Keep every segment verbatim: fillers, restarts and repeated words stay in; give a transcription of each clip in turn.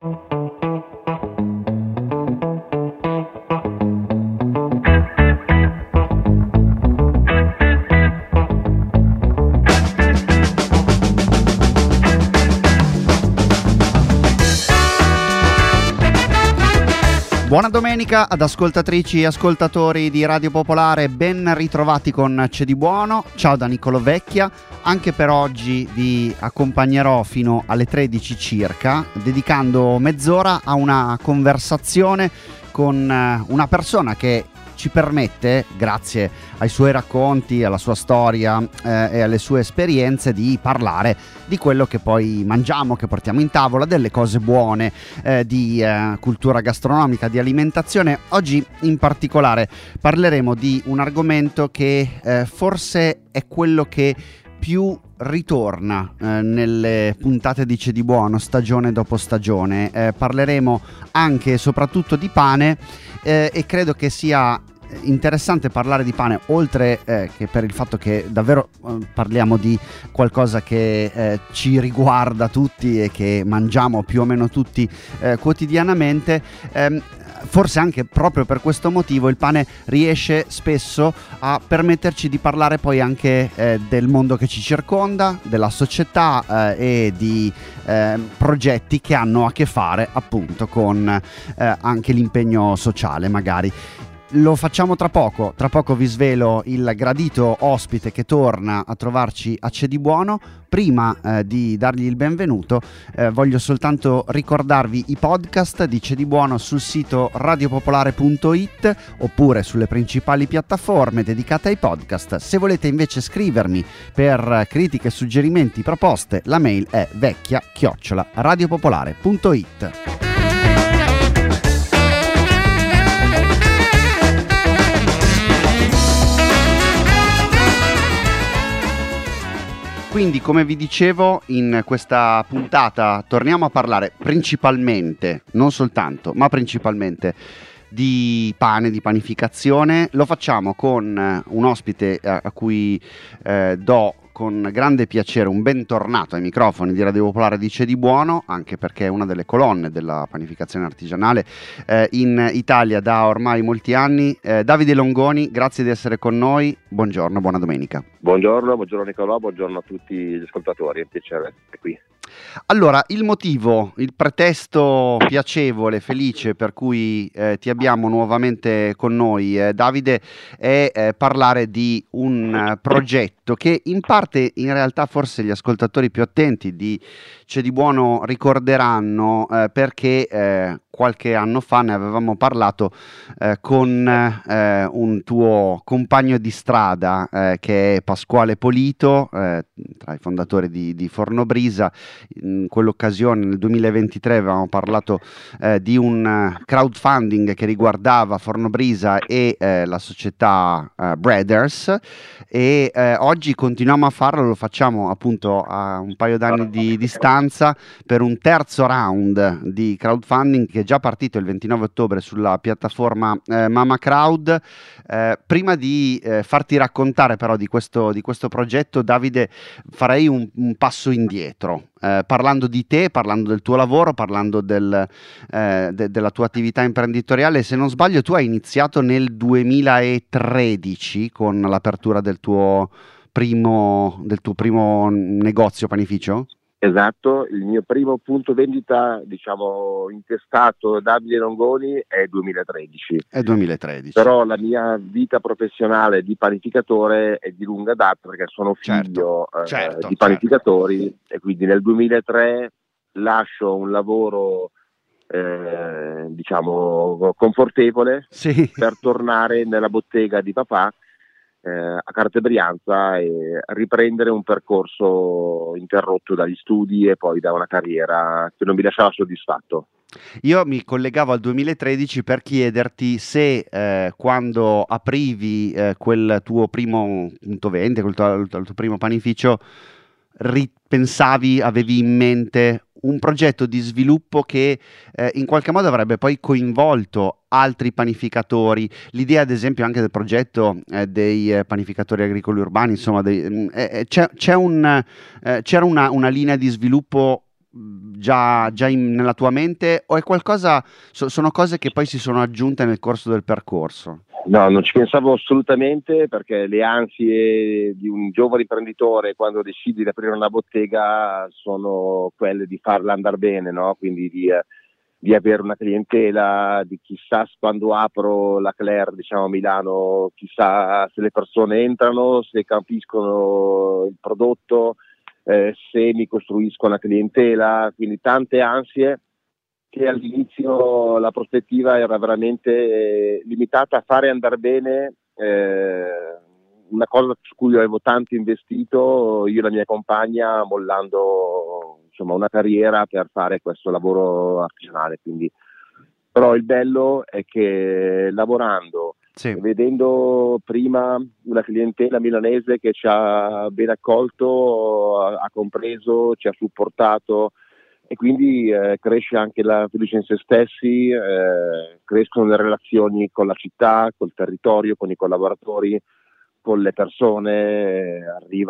Buona domenica ad ascoltatrici e ascoltatori di Radio Popolare, ben ritrovati con C'è di buono. Ciao da Niccolò Vecchia, anche per oggi vi accompagnerò fino alle tredici circa, dedicando mezz'ora a una conversazione con una persona che ci permette, grazie ai suoi racconti, alla sua storia eh, e alle sue esperienze, di parlare di quello che poi mangiamo, che portiamo in tavola, delle cose buone, eh, di eh, cultura gastronomica, di alimentazione. Oggi in particolare parleremo di un argomento che eh, forse è quello che più ritorna eh, nelle puntate di C'è di buono, stagione dopo stagione. Eh, parleremo anche e soprattutto di pane eh, e credo che sia interessante parlare di pane, oltre eh, che per il fatto che davvero eh, parliamo di qualcosa che eh, ci riguarda tutti e che mangiamo più o meno tutti eh, quotidianamente. ehm, Forse anche proprio per questo motivo il pane riesce spesso a permetterci di parlare poi anche eh, del mondo che ci circonda, della società eh, e di eh, progetti che hanno a che fare appunto con eh, anche l'impegno sociale magari. Lo facciamo tra poco, tra poco vi svelo il gradito ospite che torna a trovarci a C'è di buono. Prima eh, di dargli il benvenuto eh, voglio soltanto ricordarvi i podcast di C'è di buono sul sito radiopopolare punto it oppure sulle principali piattaforme dedicate ai podcast. Se volete invece scrivermi per critiche, suggerimenti, proposte, la mail è vecchia chiocciola radiopopolare punto it. Quindi, come vi dicevo, in questa puntata torniamo a parlare principalmente, non soltanto, ma principalmente di pane, di panificazione. Lo facciamo con un ospite a, a cui eh, do con grande piacere un bentornato ai microfoni di Radio Popolare di C'è di buono, anche perché è una delle colonne della panificazione artigianale eh, in Italia da ormai molti anni. eh, Davide Longoni, grazie di essere con noi, buongiorno, buona domenica. Buongiorno, buongiorno Niccolò, buongiorno a tutti gli ascoltatori, è un piacere essere qui. Allora, il motivo, il pretesto piacevole, felice per cui eh, ti abbiamo nuovamente con noi, eh, Davide, è eh, parlare di un uh, progetto che in parte, in realtà, forse gli ascoltatori più attenti di C'è di buono ricorderanno eh, perché eh, qualche anno fa ne avevamo parlato eh, con eh, un tuo compagno di strada eh, che è Pasquale Polito, eh, tra i fondatori di, di Fornobrisa. In quell'occasione, nel duemilaventitré, avevamo parlato eh, di un crowdfunding che riguardava Fornobrisa e eh, la società eh, Breeders, e eh, oggi continuiamo a farlo, lo facciamo appunto a un paio d'anni di distanza per un terzo round di crowdfunding che è già partito il ventinove ottobre sulla piattaforma eh, Mama Crowd. Eh, prima di eh, farti raccontare però di questo, di questo progetto, Davide, farei un, un passo indietro. Eh, parlando di te, parlando del tuo lavoro, parlando del, eh, de- della tua attività imprenditoriale. Se non sbaglio, tu hai iniziato nel duemilatredici con l'apertura del tuo primo, del tuo primo negozio panificio? Esatto, il mio primo punto vendita, diciamo, intestato Davide Longoni è duemilatredici. È duemilatredici. Però la mia vita professionale di panificatore è di lunga data, perché sono figlio certo, eh, certo, di panificatori, certo. E quindi nel duemilatré lascio un lavoro eh, diciamo confortevole, sì, per tornare nella bottega di papà Eh, a Carte Brianza e riprendere un percorso interrotto dagli studi e poi da una carriera che non mi lasciava soddisfatto. Io mi collegavo al duemilatredici per chiederti se eh, quando aprivi eh, quel tuo primo punto vendita, quel tuo, il tuo primo panificio, ripensavi, avevi in mente un progetto di sviluppo che eh, in qualche modo avrebbe poi coinvolto altri panificatori. L'idea, ad esempio, anche del progetto eh, dei eh, panificatori agricoli urbani, insomma, dei, eh, c'è, c'è un, eh, c'era una, una linea di sviluppo già, già in, nella tua mente, o è qualcosa, so, sono cose che poi si sono aggiunte nel corso del percorso? No, non ci pensavo assolutamente, perché le ansie di un giovane imprenditore quando decidi di aprire una bottega sono quelle di farla andare bene, no? Quindi di, eh, di avere una clientela, di chissà quando apro la Claire, diciamo a Milano, chissà se le persone entrano, se capiscono il prodotto, eh, se mi costruisco una clientela, quindi tante ansie, che all'inizio la prospettiva era veramente eh, limitata a fare andare bene eh, una cosa su cui avevo tanto investito io e la mia compagna, mollando insomma una carriera per fare questo lavoro artigianale. Quindi, però il bello è che lavorando, sì, vedendo prima una clientela milanese che ci ha ben accolto, ha, ha compreso, ci ha supportato, e quindi eh, cresce anche la fiducia in se stessi, eh, crescono le relazioni con la città, col territorio, con i collaboratori, con le persone, eh,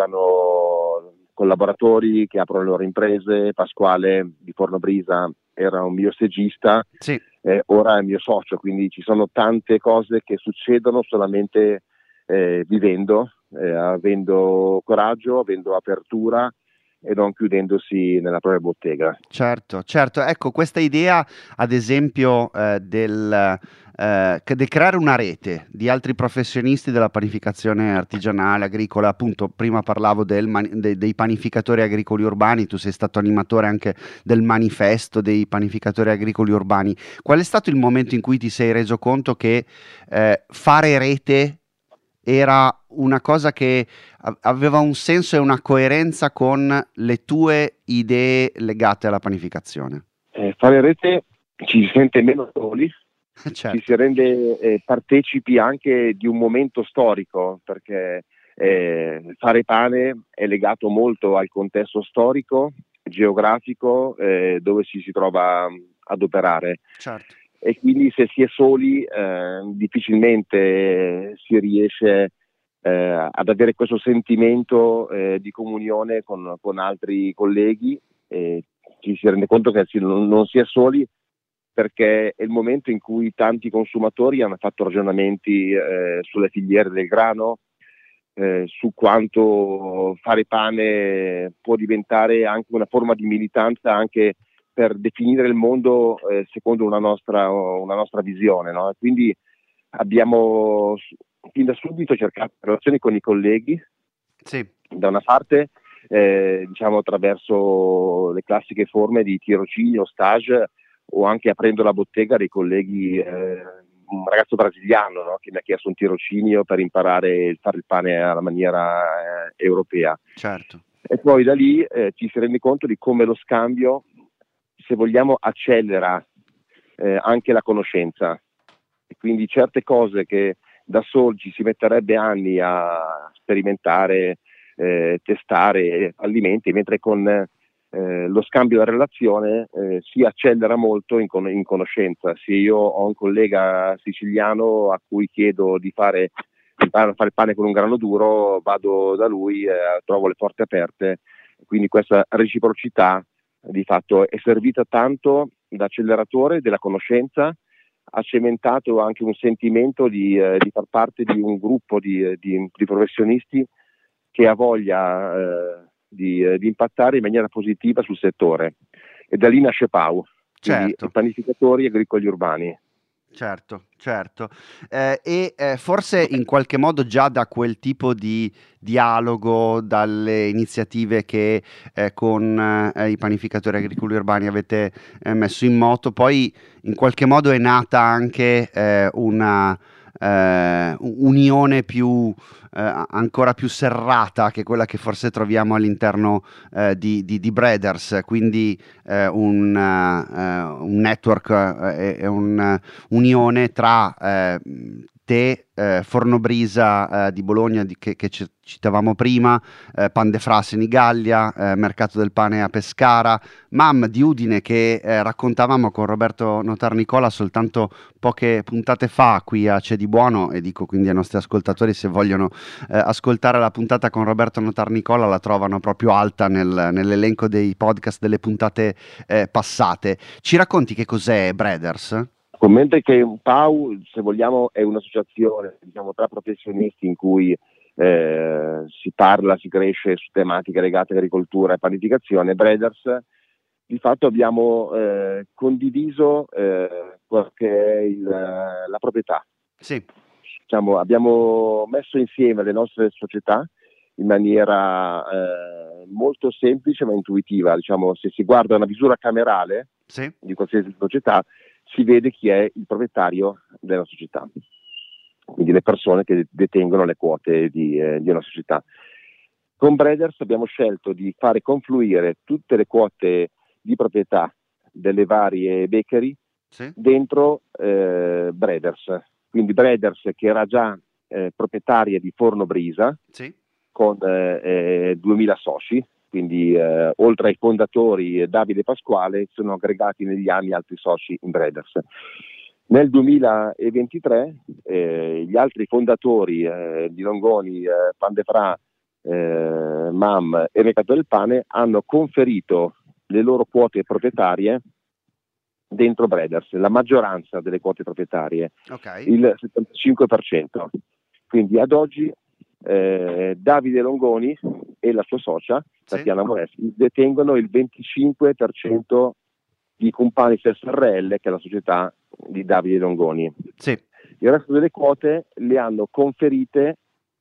arrivano collaboratori che aprono le loro imprese. Pasquale di Fornobrisa era un mio stagista, sì, eh, ora è mio socio, quindi ci sono tante cose che succedono solamente eh, vivendo, eh, avendo coraggio, avendo apertura e non chiudendosi nella propria bottega. Certo, certo. Ecco, questa idea, ad esempio, eh, del, eh, che di creare una rete di altri professionisti della panificazione artigianale, agricola, appunto, prima parlavo del mani- de- dei panificatori agricoli urbani, tu sei stato animatore anche del manifesto dei panificatori agricoli urbani. Qual è stato il momento in cui ti sei reso conto che eh, fare rete era una cosa che aveva un senso e una coerenza con le tue idee legate alla panificazione? Eh, fare rete ci si sente meno soli, certo, ci si rende eh, partecipi anche di un momento storico, perché eh, fare pane è legato molto al contesto storico, geografico, eh, dove ci si trova ad operare. Certo. E quindi se si è soli eh, difficilmente si riesce eh, ad avere questo sentimento eh, di comunione con, con altri colleghi, e ci si rende conto che non, non si è soli, perché è il momento in cui tanti consumatori hanno fatto ragionamenti eh, sulle filiere del grano, eh, su quanto fare pane può diventare anche una forma di militanza, anche per definire il mondo eh, secondo una nostra, una nostra visione, no? Quindi abbiamo fin da subito cercato relazioni con i colleghi, sì, da una parte eh, diciamo attraverso le classiche forme di tirocinio, stage, o anche aprendo la bottega dei colleghi, eh, un ragazzo brasiliano, no? Che mi ha chiesto un tirocinio per imparare a fare il pane alla maniera eh, europea. Certo. E poi da lì eh, ci si rende conto di come lo scambio, se vogliamo, accelera eh, anche la conoscenza, e quindi certe cose che da soli ci si metterebbe anni a sperimentare, eh, testare fallimenti, mentre con eh, lo scambio della relazione eh, si accelera molto in, con- in conoscenza. Se io ho un collega siciliano a cui chiedo di fare il pane, fare il pane con un grano duro, vado da lui, eh, trovo le porte aperte, quindi questa reciprocità di fatto è servita tanto da acceleratore della conoscenza, ha cementato anche un sentimento di, eh, di far parte di un gruppo di, di, di professionisti che ha voglia eh, di, eh, di impattare in maniera positiva sul settore, e da lì nasce Pau, quindi certo, i panificatori agricoli urbani. Certo, certo. Eh, e eh, forse in qualche modo già da quel tipo di dialogo, dalle iniziative che eh, con eh, i panificatori agricoli urbani avete eh, messo in moto, poi in qualche modo è nata anche eh, una eh, unione più eh, ancora più serrata che quella che forse troviamo all'interno eh, di, di, di Breeders, quindi eh, un, uh, un network e uh, un unione tra eh, te, eh, Fornobrisa eh, di Bologna di, che, che c- citavamo prima, eh, Pan de Fra Senigallia, eh, Mercato del Pane a Pescara, Mam di Udine che eh, raccontavamo con Roberto Notarnicola soltanto poche puntate fa qui a C'è di Buono, e dico quindi ai nostri ascoltatori, se vogliono eh, ascoltare la puntata con Roberto Notarnicola la trovano proprio alta nel, nell'elenco dei podcast delle puntate eh, passate. Ci racconti che cos'è Breeders? Commenta che P A U, se vogliamo, è un'associazione, diciamo, tra professionisti in cui eh, si parla, si cresce su tematiche legate all'agricoltura e panificazione. Breeders, di fatto abbiamo eh, condiviso eh, quello che è il, la proprietà. Sì. Diciamo, abbiamo messo insieme le nostre società in maniera eh, molto semplice ma intuitiva. Diciamo, se si guarda una misura camerale sì. di qualsiasi società, si vede chi è il proprietario della società, quindi le persone che detengono le quote di, eh, di una società. Con Breeders abbiamo scelto di fare confluire tutte le quote di proprietà delle varie bakery sì. dentro eh, Breeders, quindi Breeders che era già eh, proprietaria di Fornobrisa sì. con eh, eh, duemila soci. Quindi eh, oltre ai fondatori eh, Davide e Pasquale sono aggregati negli anni altri soci in Breeders. Nel duemilaventitré eh, gli altri fondatori eh, di Longoni, eh, Pan de Fra, eh, Mam e Mercato del Pane hanno conferito le loro quote proprietarie dentro Breeders, la maggioranza delle quote proprietarie, okay. il settantacinque per cento. Quindi ad oggi eh, Davide Longoni e la sua socia Tatiana sì. Moreschi detengono il venticinque per cento di Companis S R L, che è la società di Davide Longoni. Sì. Il resto delle quote le hanno conferite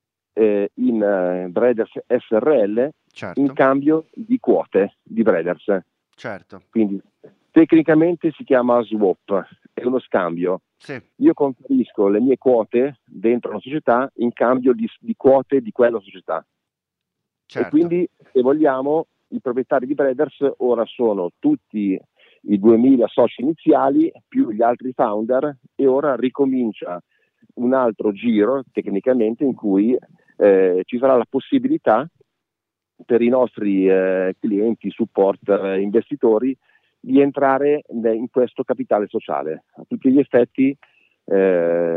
eh, in eh, Breeders S R L certo. in cambio di quote di Breeders. Certo. Quindi tecnicamente si chiama swap, è uno scambio. Sì. Io conferisco le mie quote dentro una società in cambio di, di quote di quella società. Certo. E quindi, se vogliamo, i proprietari di Breeders ora sono tutti i duemila soci iniziali più gli altri founder, e ora ricomincia un altro giro tecnicamente in cui eh, ci sarà la possibilità per i nostri eh, clienti, support, eh, investitori di entrare in questo capitale sociale. A tutti gli effetti eh,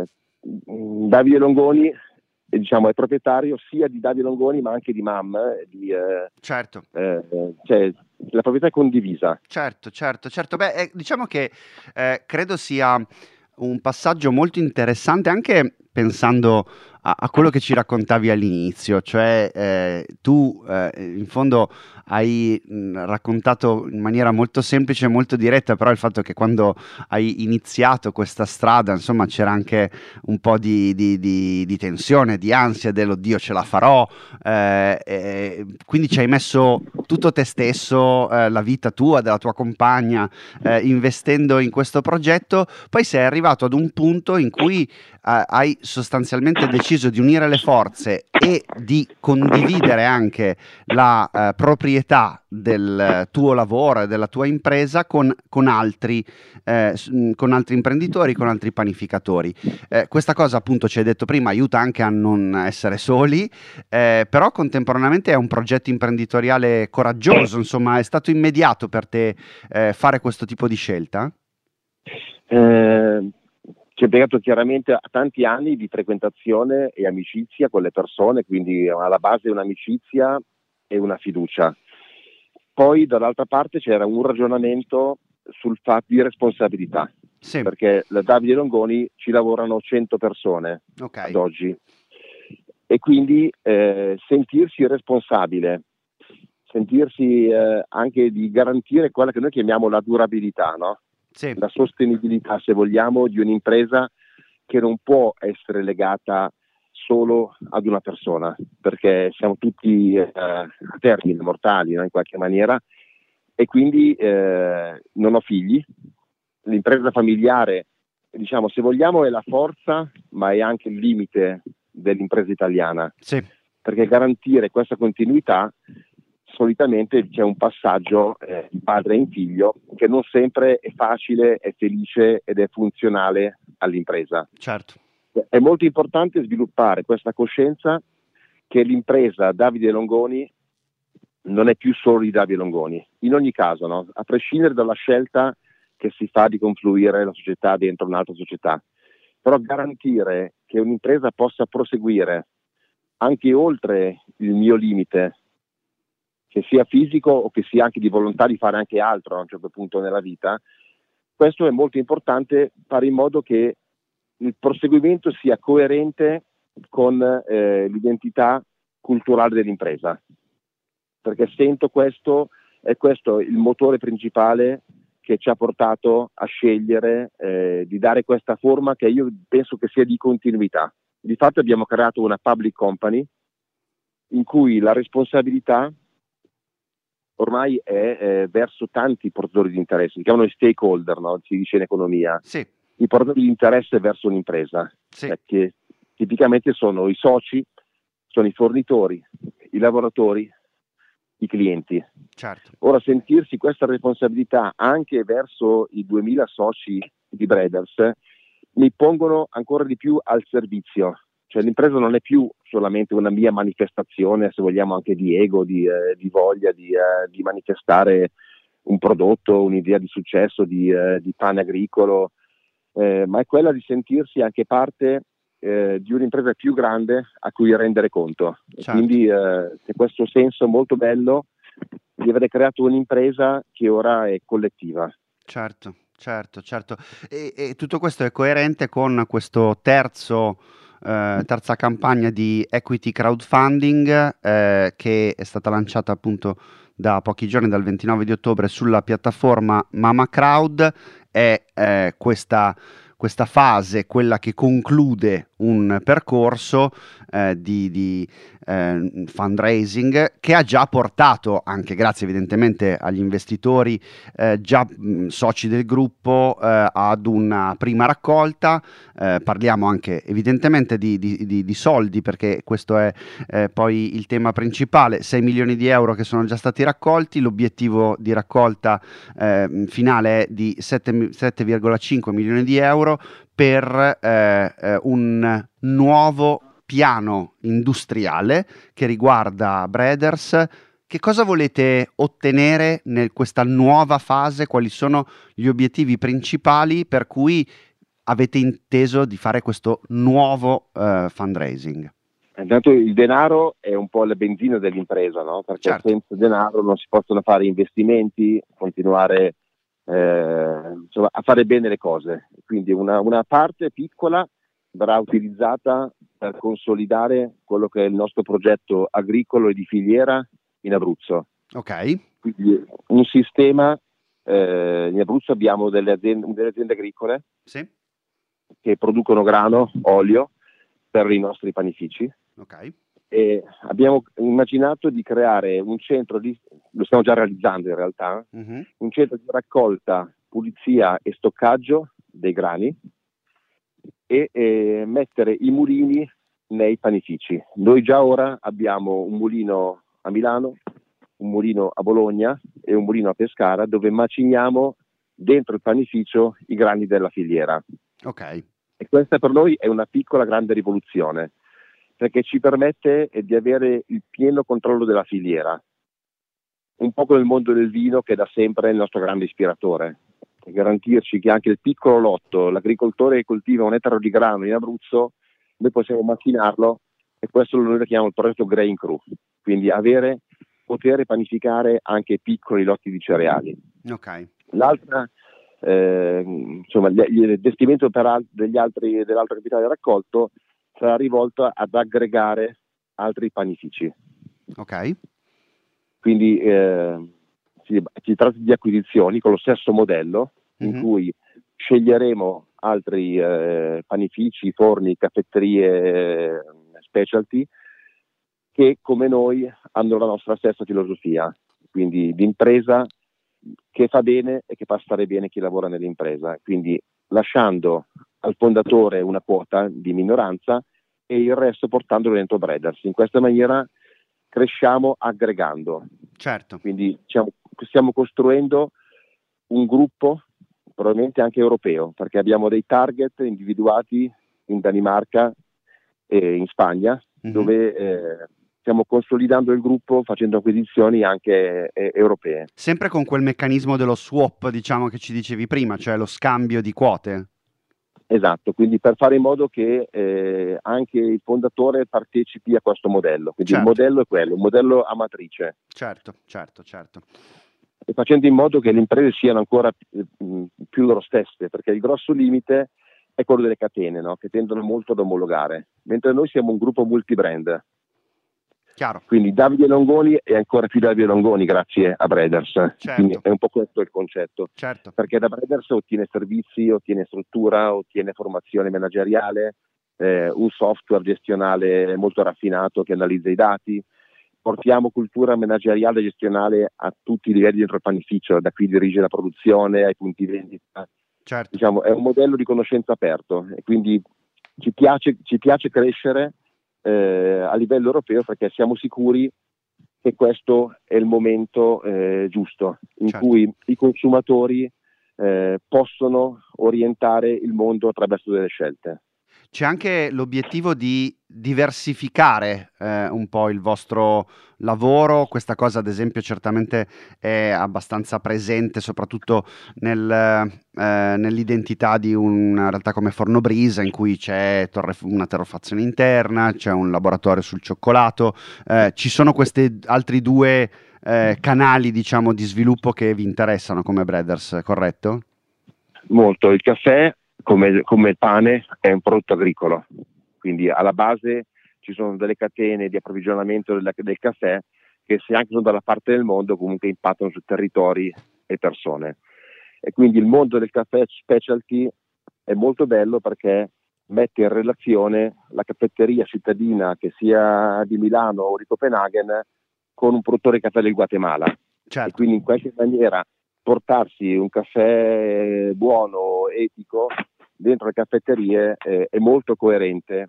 Davide Longoni diciamo è proprietario sia di Davide Longoni ma anche di Mam, di, eh, certo. eh, cioè la proprietà è condivisa. Certo, certo, certo. Beh, eh, diciamo che eh, credo sia un passaggio molto interessante anche pensando a, a quello che ci raccontavi all'inizio, cioè eh, tu eh, in fondo hai mh, raccontato in maniera molto semplice e molto diretta, però il fatto che quando hai iniziato questa strada, insomma, c'era anche un po' di, di, di, di tensione, di ansia, dell'oddio ce la farò, eh, eh, quindi ci hai messo tutto te stesso, eh, la vita tua, della tua compagna, eh, investendo in questo progetto, poi sei arrivato ad un punto in cui eh, hai sostanzialmente deciso di unire le forze e di condividere anche la eh, proprietà del tuo lavoro e della tua impresa con, con, altri, eh, con altri imprenditori, con altri panificatori. Eh, questa cosa, appunto, ci hai detto prima, aiuta anche a non essere soli, eh, però contemporaneamente è un progetto imprenditoriale coraggioso, insomma, è stato immediato per te eh, fare questo tipo di scelta? Eh, ci è legato chiaramente a tanti anni di frequentazione e amicizia con le persone, quindi alla base un'amicizia e una fiducia. Poi dall'altra parte c'era un ragionamento sul fatto di responsabilità, sì. Perché da Davide Longoni ci lavorano cento persone okay. ad oggi, e quindi eh, sentirsi responsabile, sentirsi eh, anche di garantire quella che noi chiamiamo la durabilità, no? Sì. La sostenibilità, se vogliamo, di un'impresa che non può essere legata solo ad una persona, perché siamo tutti eh, a termine mortali, no? In qualche maniera, e quindi eh, non ho figli. L'impresa familiare, diciamo, se vogliamo, è la forza, ma è anche il limite dell'impresa italiana, sì. Perché garantire questa continuità solitamente c'è un passaggio eh, di padre in figlio che non sempre è facile, è felice ed è funzionale all'impresa. Certo. È molto importante sviluppare questa coscienza che l'impresa Davide Longoni non è più solo di Davide Longoni, in ogni caso, no? A prescindere dalla scelta che si fa di confluire la società dentro un'altra società, però garantire che un'impresa possa proseguire anche oltre il mio limite, che sia fisico o che sia anche di volontà di fare anche altro a un certo punto nella vita, questo è molto importante, fare in modo che il proseguimento sia coerente con eh, l'identità culturale dell'impresa, perché sento questo, è questo il motore principale che ci ha portato a scegliere eh, di dare questa forma che io penso che sia di continuità. Di fatto abbiamo creato una public company in cui la responsabilità ormai è eh, verso tanti portatori di interesse, si chiamano i stakeholder, no? Si dice in economia. Sì. I portatori di interesse verso un'impresa, sì. eh, che tipicamente sono i soci, sono i fornitori, i lavoratori, i clienti. Certo. Ora, sentirsi questa responsabilità anche verso i duemila soci di Breeders mi pongono ancora di più al servizio. Cioè l'impresa non è più solamente una mia manifestazione, se vogliamo anche di ego, di, eh, di voglia di, eh, di manifestare un prodotto, un'idea di successo, di, eh, di pane agricolo, eh, ma è quella di sentirsi anche parte eh, di un'impresa più grande a cui rendere conto. Certo. E quindi eh, c'è questo senso molto bello di aver creato un'impresa che ora è collettiva. Certo, certo, certo. E, e tutto questo è coerente con questo terzo, eh, terza campagna di equity crowdfunding eh, che è stata lanciata appunto da pochi giorni, dal ventinove di ottobre, sulla piattaforma Mama Crowd. È eh, questa, questa fase, quella che conclude un percorso eh, di, di eh, fundraising che ha già portato, anche grazie evidentemente agli investitori eh, già mh, soci del gruppo, eh, ad una prima raccolta. Eh, parliamo anche evidentemente di, di, di, di soldi, perché questo è eh, poi il tema principale: sei milioni di euro che sono già stati raccolti. L'obiettivo di raccolta eh, finale è di sette virgola cinque milioni di euro per eh, eh, un nuovo piano industriale che riguarda Breeders. Che cosa volete ottenere in questa nuova fase? Quali sono gli obiettivi principali per cui avete inteso di fare questo nuovo uh, fundraising? Intanto il denaro è un po' la benzina dell'impresa, no? Perché certo, senza denaro non si possono fare investimenti, continuare eh, insomma, a fare bene le cose. Quindi una, una parte piccola verrà utilizzata per consolidare quello che è il nostro progetto agricolo e di filiera in Abruzzo. Ok. Quindi un sistema, eh, in Abruzzo abbiamo delle aziende, delle aziende agricole sì, che producono grano, olio per i nostri panifici. Ok. E abbiamo immaginato di creare un centro di, lo stiamo già realizzando in realtà, mm-hmm. un centro di raccolta, pulizia e stoccaggio dei grani e, e mettere i mulini nei panifici. Noi già ora abbiamo un mulino a Milano, un mulino a Bologna e un mulino a Pescara, dove maciniamo dentro il panificio i grani della filiera. Ok. E questa per noi è una piccola grande rivoluzione, perché ci permette di avere il pieno controllo della filiera, un po' come il mondo del vino, che da sempre è il nostro grande ispiratore, e garantirci che anche il piccolo lotto, l'agricoltore che coltiva un ettaro di grano in Abruzzo, noi possiamo macinarlo, e questo noi lo chiamiamo il progetto Grain Crew, quindi avere, poter panificare anche piccoli lotti di cereali. Ok. L'altra, eh, insomma, il investimento per al- degli altri, dell'altro capitale raccolto sarà rivolto ad aggregare altri panifici. Ok. Quindi eh, si, si tratta di acquisizioni con lo stesso modello, in mm-hmm. cui sceglieremo altri eh, panifici, forni, caffetterie, eh, specialty, che come noi hanno la nostra stessa filosofia, quindi di impresa che fa bene e che fa stare bene chi lavora nell'impresa, quindi lasciando al fondatore una quota di minoranza e il resto portandolo dentro Breeders. In questa maniera cresciamo aggregando. Certo. Quindi diciamo, stiamo costruendo un gruppo probabilmente anche europeo, perché abbiamo dei target individuati in Danimarca e in Spagna, mm-hmm. dove eh, stiamo consolidando il gruppo facendo acquisizioni anche eh, europee. Sempre con quel meccanismo dello swap, diciamo, che ci dicevi prima, cioè lo scambio di quote. Esatto, quindi per fare in modo che eh, anche il fondatore partecipi a questo modello. Quindi certo. Il modello è quello, un modello a matrice. Certo, certo, certo. E facendo in modo che le imprese siano ancora più, più loro stesse, perché il grosso limite è quello delle catene, no? Che tendono molto ad omologare, mentre noi siamo un gruppo multibrand. Chiaro. Quindi Davide Longoni è ancora più Davide Longoni grazie a Breeders. Certo. Quindi è un po' questo il concetto. Certo. Perché da Breeders ottiene servizi, ottiene struttura, ottiene formazione manageriale, eh, un software gestionale molto raffinato che analizza i dati. Portiamo cultura manageriale e gestionale a tutti i livelli dentro il panificio, da chi dirige la produzione ai punti vendita. Certo. Diciamo, è un modello di conoscenza aperto e quindi ci piace, ci piace crescere eh, a livello europeo perché siamo sicuri che questo è il momento eh, giusto in certo. cui i consumatori eh, possono orientare il mondo attraverso delle scelte. C'è anche l'obiettivo di diversificare eh, un po' il vostro lavoro, questa cosa ad esempio certamente è abbastanza presente soprattutto nel, eh, nell'identità di una realtà come Fornobrisa in cui c'è torre, una torrefazione interna, c'è un laboratorio sul cioccolato, eh, ci sono questi altri due eh, canali diciamo di sviluppo che vi interessano come Breeders, corretto? Molto, il caffè Come, come il pane è un prodotto agricolo, quindi alla base ci sono delle catene di approvvigionamento del, del caffè che se anche sono dalla parte del mondo comunque impattano su territori e persone e quindi il mondo del caffè specialty è molto bello perché mette in relazione la caffetteria cittadina che sia di Milano o di Copenaghen con un produttore di caffè del Guatemala. Certo. E quindi in qualche maniera portarsi un caffè buono, etico, dentro le caffetterie eh, è molto coerente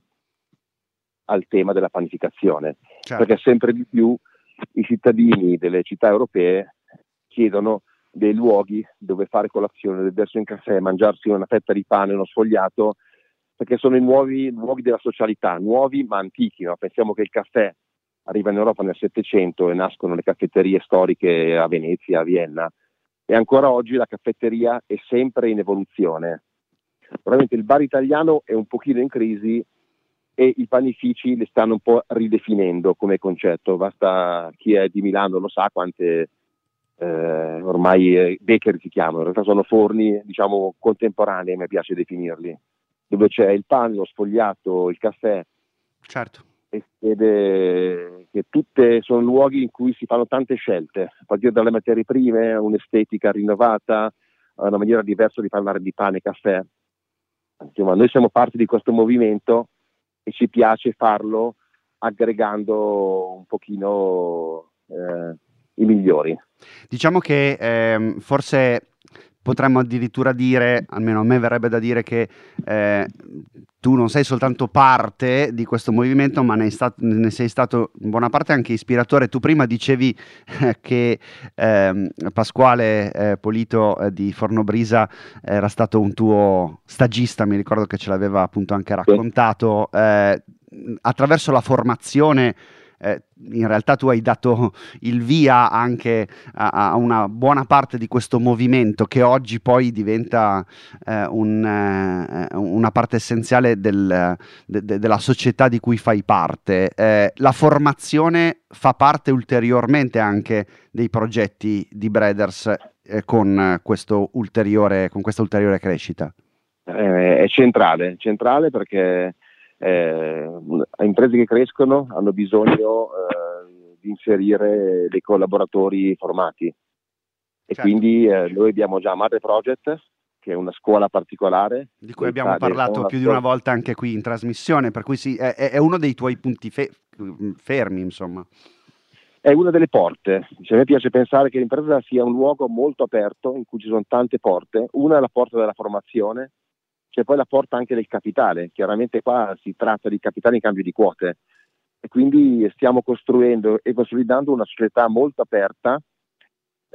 al tema della panificazione, certo. Perché sempre di più i cittadini delle città europee chiedono dei luoghi dove fare colazione, dove bersi un caffè, mangiarsi una fetta di pane, uno sfogliato, perché sono i nuovi luoghi della socialità, nuovi ma antichi, no? Pensiamo che il caffè arriva in Europa nel Settecento e nascono le caffetterie storiche a Venezia, a Vienna, e ancora oggi la caffetteria è sempre in evoluzione. Probabilmente il bar italiano è un pochino in crisi e i panifici li stanno un po' ridefinendo come concetto. Basta chi è di Milano lo sa quante eh, ormai eh, bakery si chiamano, in realtà sono forni diciamo contemporanei, mi piace definirli, dove c'è il pane, lo sfogliato, il caffè. Certo. E vede che tutte sono luoghi in cui si fanno tante scelte, a partire dalle materie prime, un'estetica rinnovata, una maniera diversa di parlare di pane e caffè. Insomma, noi siamo parte di questo movimento e ci piace farlo aggregando un pochino eh, i migliori. Diciamo che eh, forse potremmo addirittura dire, almeno a me verrebbe da dire che eh, tu non sei soltanto parte di questo movimento, ma ne, stat- ne sei stato in buona parte anche ispiratore. Tu prima dicevi eh, che eh, Pasquale eh, Polito eh, di Fornobrisa era stato un tuo stagista, mi ricordo che ce l'aveva appunto anche raccontato, eh, attraverso la formazione. Eh, in realtà tu hai dato il via anche a, a una buona parte di questo movimento che oggi poi diventa eh, un, eh, una parte essenziale del, de, de, della società di cui fai parte. Eh, la formazione fa parte ulteriormente anche dei progetti di Breeders eh, con, questo ulteriore, con questa ulteriore crescita. Eh, è centrale, centrale perché Eh, imprese che crescono hanno bisogno eh, di inserire dei collaboratori formati e certo. Quindi eh, noi abbiamo già Mate Project, che è una scuola particolare di cui abbiamo sta, parlato più scuola... di una volta anche qui in trasmissione, per cui sì, è, è uno dei tuoi punti fe- fermi, insomma. È una delle porte. Cioè, a me piace pensare che l'impresa sia un luogo molto aperto in cui ci sono tante porte. Una è la porta della formazione, c'è poi la porta anche del capitale. Chiaramente qua si tratta di capitale in cambio di quote e quindi stiamo costruendo e consolidando una società molto aperta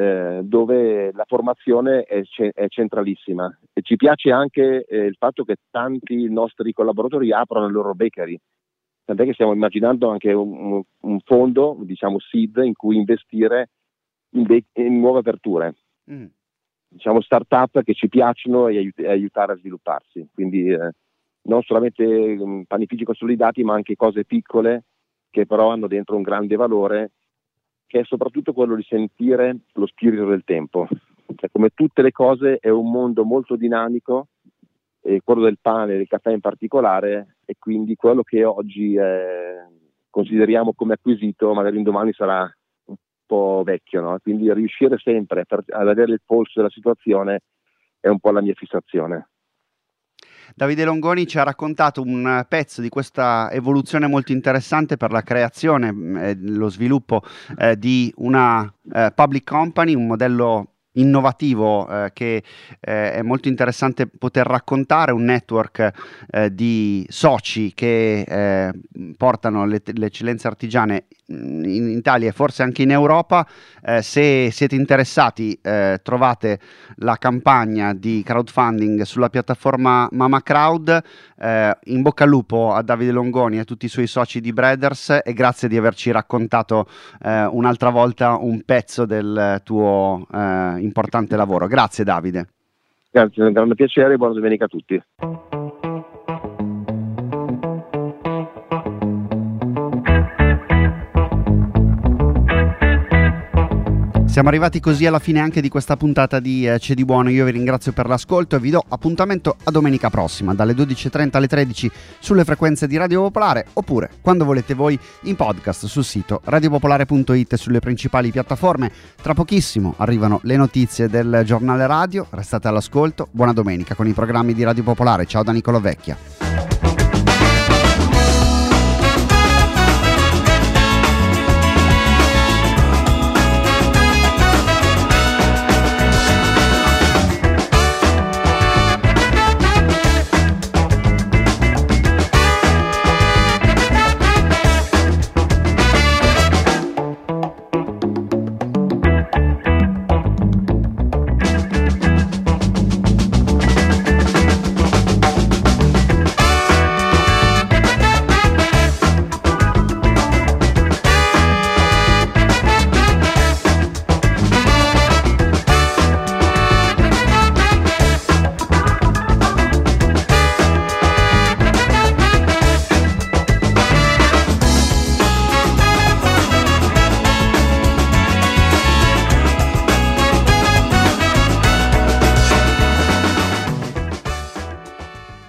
eh, dove la formazione è, ce- è centralissima, e ci piace anche eh, il fatto che tanti nostri collaboratori aprono le loro bakery, tant'è che stiamo immaginando anche un, un fondo, diciamo seed, in cui investire in, be- in nuove aperture, mm. diciamo start-up che ci piacciono e aiut- aiutare a svilupparsi, quindi eh, non solamente um, panifici consolidati, ma anche cose piccole che però hanno dentro un grande valore, che è soprattutto quello di sentire lo spirito del tempo. Cioè, come tutte le cose è un mondo molto dinamico, e quello del pane e del caffè in particolare, e quindi quello che oggi eh, consideriamo come acquisito magari un domani sarà un po' vecchio, no? Quindi riuscire sempre per, ad avere il polso della situazione è un po' la mia fissazione. Davide Longoni ci ha raccontato un pezzo di questa evoluzione molto interessante per la creazione e lo sviluppo eh, di una eh, public company, un modello innovativo eh, che eh, è molto interessante poter raccontare, un network eh, di soci che eh, portano le, le eccellenze artigiane in, in Italia e forse anche in Europa. Eh, se siete interessati eh, trovate la campagna di crowdfunding sulla piattaforma Mama Crowd. Eh, in bocca al lupo a Davide Longoni e a tutti i suoi soci di Breeders, e grazie di averci raccontato eh, un'altra volta un pezzo del tuo eh, importante lavoro. Grazie Davide. Grazie, è un grande piacere e buona domenica a tutti. Siamo arrivati così alla fine anche di questa puntata di eh, C'è di buono. Io vi ringrazio per l'ascolto e vi do appuntamento a domenica prossima dalle dodici e trenta alle tredici sulle frequenze di Radio Popolare, oppure quando volete voi in podcast sul sito radiopopolare punto it e sulle principali piattaforme. Tra pochissimo arrivano le notizie del giornale radio, restate all'ascolto. Buona domenica con i programmi di Radio Popolare. Ciao da Niccolò Vecchia.